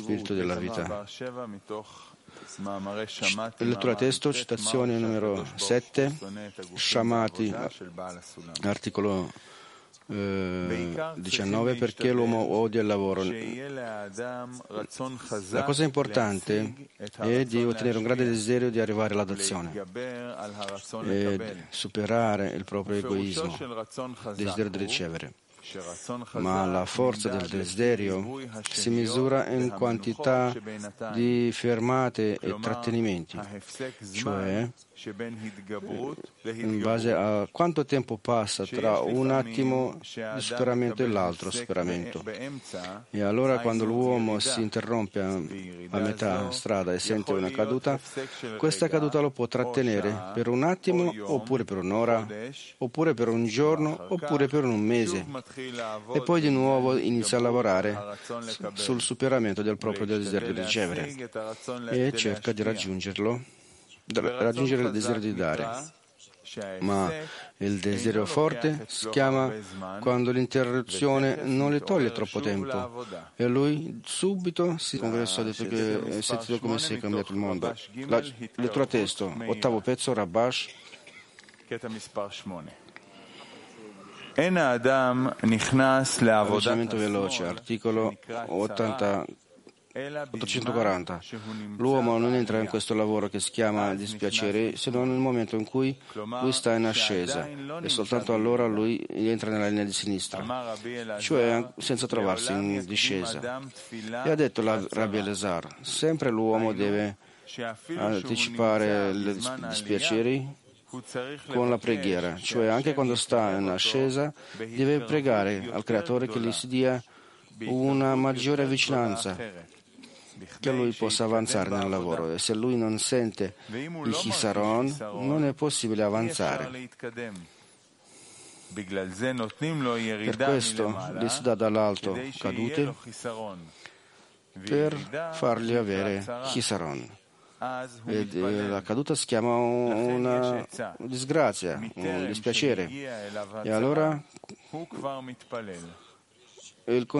spirito della vita. Lettura testo, citazione numero 7, Shamati, articolo 19, perché l'uomo odia il lavoro. La cosa importante è di ottenere un grande desiderio di arrivare all'adozione e superare il proprio egoismo, desiderio di ricevere. Ma la forza del desiderio si misura in quantità di fermate e trattenimenti, cioè in base a quanto tempo passa tra un attimo di superamento e l'altro superamento. E allora quando l'uomo si interrompe a metà strada e sente una caduta, questa caduta lo può trattenere per un attimo, oppure per un'ora, oppure per un giorno, oppure per un mese. E poi di nuovo inizia a lavorare sul superamento del proprio desiderio di ricevere e cerca di raggiungere il desiderio di dare. Ma il desiderio forte si chiama quando l'interruzione non le toglie troppo tempo e lui subito si congressa, ha detto che è sentito come si è cambiato il mondo. La lettura testo, ottavo pezzo, Rabash. Ragionamento veloce, articolo 840. L'uomo non entra in questo lavoro che si chiama dispiacere se non nel momento in cui lui sta in ascesa e soltanto allora lui entra nella linea di sinistra, cioè senza trovarsi in discesa. E ha detto Rabbi Elazar, sempre l'uomo deve anticipare i dispiaceri con la preghiera, cioè anche quando sta in ascesa deve pregare al Creatore che gli si dia una maggiore vicinanza, che lui possa avanzare nel lavoro, e se lui non sente il chisaron non è possibile avanzare. Per questo gli si dà dall'alto cadute per fargli avere chisaron. E la caduta si chiama una disgrazia, un dispiacere, e allora il